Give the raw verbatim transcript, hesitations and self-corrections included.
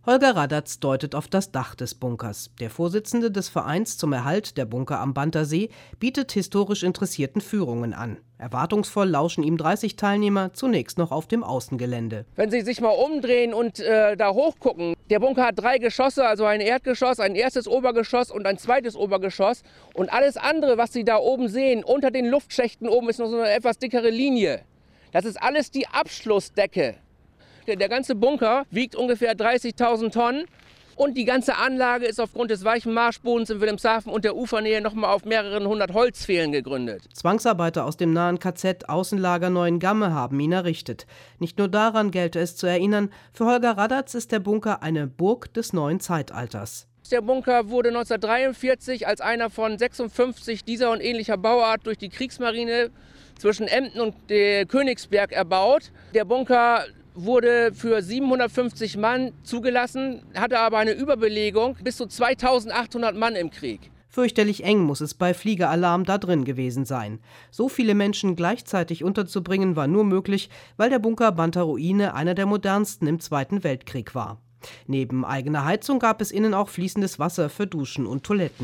Holger Radatz deutet auf das Dach des Bunkers. Der Vorsitzende des Vereins zum Erhalt der Bunker am Bantersee bietet historisch Interessierten Führungen an. Erwartungsvoll lauschen ihm dreißig Teilnehmer, zunächst noch auf dem Außengelände. Wenn Sie sich mal umdrehen und äh, da hochgucken, der Bunker hat drei Geschosse, also ein Erdgeschoss, ein erstes Obergeschoss und ein zweites Obergeschoss. Und alles andere, was Sie da oben sehen, unter den Luftschächten oben ist noch so eine etwas dickere Linie. Das ist alles die Abschlussdecke. Der ganze Bunker wiegt ungefähr dreißigtausend Tonnen und die ganze Anlage ist aufgrund des weichen Marschbodens in Wilhelmshaven und der Ufernähe nochmal auf mehreren hundert Holzpfählen gegründet. Zwangsarbeiter aus dem nahen K Z Außenlager Neuengamme haben ihn errichtet. Nicht nur daran gelte es zu erinnern, für Holger Radatz ist der Bunker eine Burg des neuen Zeitalters. Der Bunker wurde neunzehnhundertdreiundvierzig als einer von sechsundfünfzig dieser und ähnlicher Bauart durch die Kriegsmarine zwischen Emden und Königsberg erbaut. Der Bunker wurde für siebenhundertfünfzig Mann zugelassen, hatte aber eine Überbelegung bis zu zweitausendachthundert Mann im Krieg. Fürchterlich eng muss es bei Fliegeralarm da drin gewesen sein. So viele Menschen gleichzeitig unterzubringen war nur möglich, weil der Bunker Banter-Ruine einer der modernsten im Zweiten Weltkrieg war. Neben eigener Heizung gab es innen auch fließendes Wasser für Duschen und Toiletten.